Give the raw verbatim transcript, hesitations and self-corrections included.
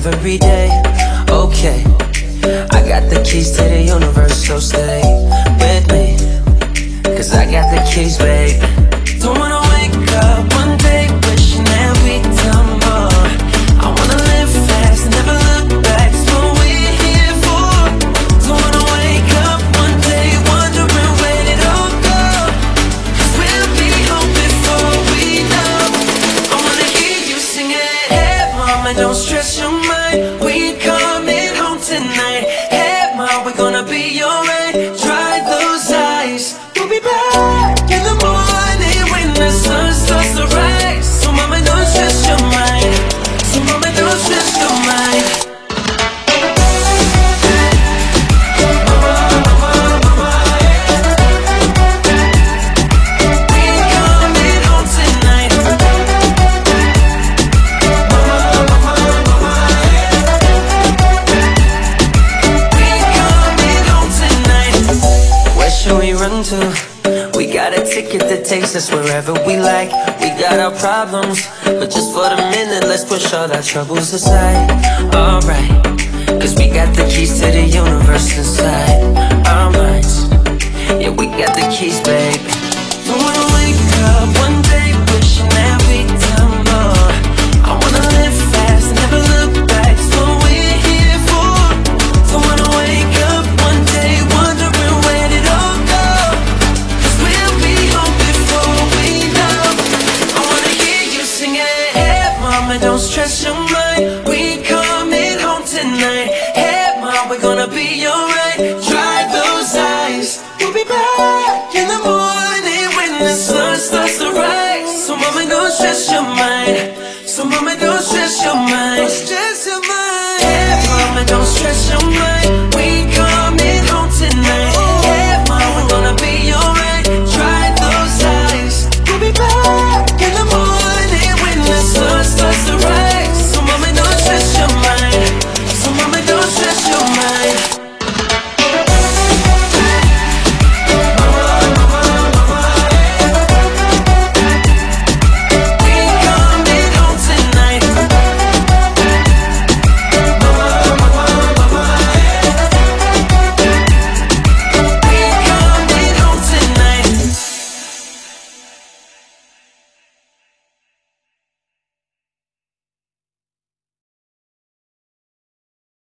every day. Okay, I got the keys to the universe, so stay with me, cause I got the keys, babe. Don't wanna wake up one day wishing that we'd done more. I wanna live fast, never look back, it's what we're here for. Don't wanna wake up one day wondering where did it all go, cause we'll be home before we know. I wanna hear you sing it. Hey mama, don't stress your mind, we coming home tonight. Hey mama, we're gonna be alright. Dry those eyes, we'll be back in the morning when the sun starts to rise. So mama, don't stress your mind, so mama, don't stress your mind. We got a ticket that takes us wherever we like. We got our problems, but just for the minute, let's push all our troubles aside. Alright, cause we got the keys to the universe inside our minds. Yeah, we got the keys, babe. Don't wanna wake up one day wishing that we'd done more. I wanna live fast, never look back, it's what we're here for. Don't wanna wake up one day wondering where did it all go, don't stress your mind, we coming home tonight. Hey mom, we're gonna be alright. Dry those eyes, we'll be back in the morning when the sun starts to rise. So mama, don't stress your mind, so mama, don't stress your mind.